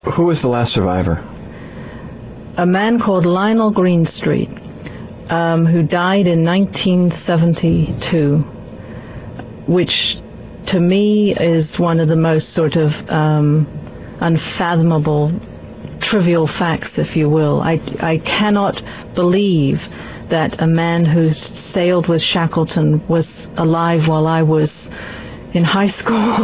Who was the last survivor? A man called Lionel Greenstreet, who died in 1972, which to me is one of the most sort of unfathomable, trivial facts, if you will. I cannot believe that a man who sailed with Shackleton was alive while I was in high school.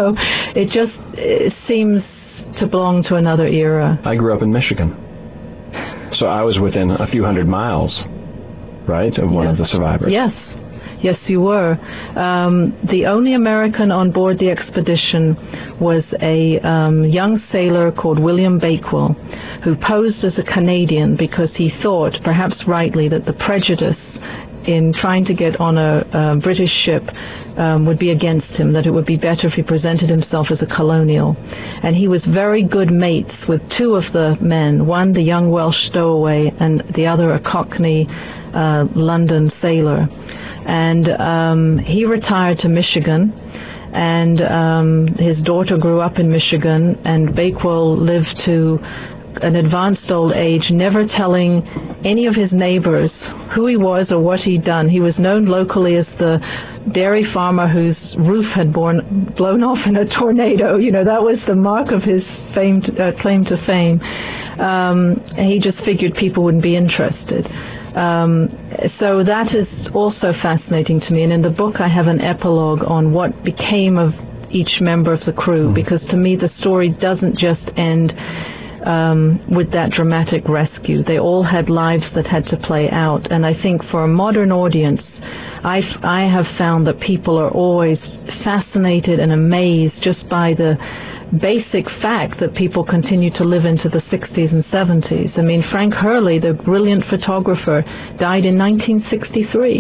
It seems to belong to another era. I grew up in Michigan, so I was within a few hundred miles, right, of one of the survivors. Yes, you were. The only American on board the expedition was a young sailor called William Bakewell, who posed as a Canadian because he thought, perhaps rightly, that the prejudice in trying to get on a British ship would be against him, that it would be better if he presented himself as a colonial. And he was very good mates with two of the men, one the young Welsh stowaway and the other a Cockney London sailor. And he retired to Michigan, and his daughter grew up in Michigan, and Bakewell lived to an advanced old age, never telling any of his neighbors who he was or what he'd done. He was known locally as the dairy farmer whose roof had blown off in a tornado. That was the mark of his claim to fame. He just figured people wouldn't be interested. So that is also fascinating to me. And in the book, I have an epilogue on what became of each member of the crew, because to me, the story doesn't just end with that dramatic rescue. They all had lives that had to play out. And I think for a modern audience, I have found that people are always fascinated and amazed just by the basic fact that people continue to live into the 60s and 70s. I mean, Frank Hurley, the brilliant photographer, died in 1963.